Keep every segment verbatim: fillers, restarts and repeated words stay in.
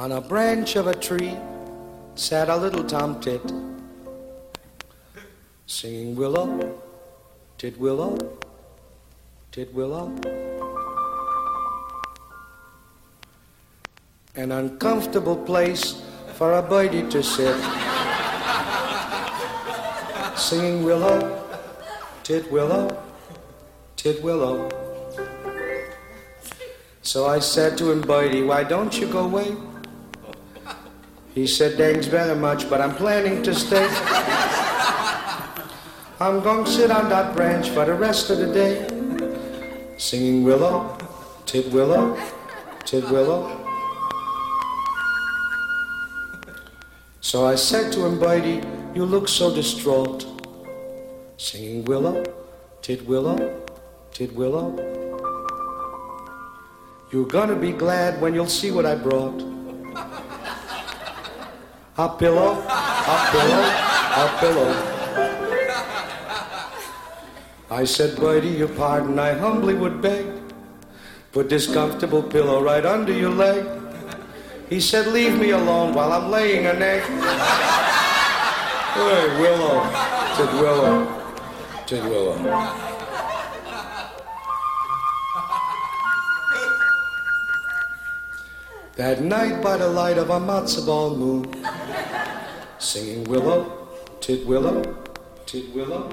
On a branch of a tree sat a little tomtit, singing willow, titwillow, titwillow. An uncomfortable place for a birdie to sit, singing willow, titwillow, titwillow. So I said to him, Birdie, why don't you go away? He said, thanks very much, but I'm planning to stay. I'm going to sit on that branch for the rest of the day, singing willow, titwillow, titwillow. So I said to him, Birdie, you look so distraught, singing willow, titwillow, titwillow. You're gonna be glad when you'll see what I brought. A pillow, a pillow, a pillow. I said, Birdie, your pardon, I humbly would beg. Put this comfortable pillow right under your leg. He said, leave me alone while I'm laying an egg. Hey, willow, titwillow, titwillow. That night by the light of a matzo ball moon, singing willow, titwillow, titwillow.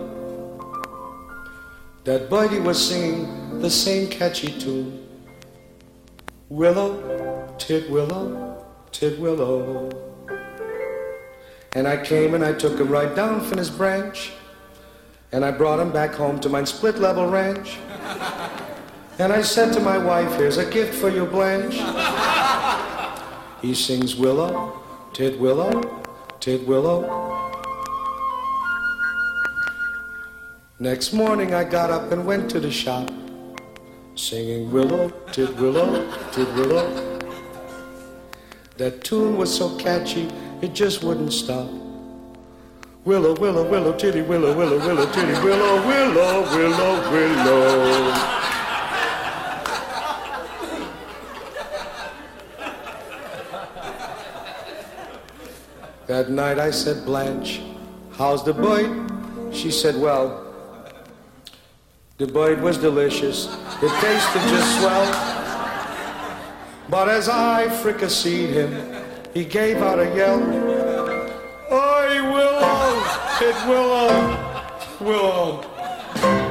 That birdie was singing the same catchy tune, willow, titwillow, titwillow. And I came and I took him right down from his branch, and I brought him back home to my split level ranch. And I said to my wife, here's a gift for you, Blanche. He sings willow, titwillow, titwillow. Next morning I got up and went to the shop, singing willow, titwillow, titwillow. That tune was so catchy, it just wouldn't stop. Willow, willow, willow, titty, willow, willow, willow, titty, willow, willow, willow, willow. That night I said, Blanche, how's the bird? She said, well, the bird was delicious. It tasted just swell. But as I fricasseed him, he gave out a yell. Oi, willow, it willow, willow.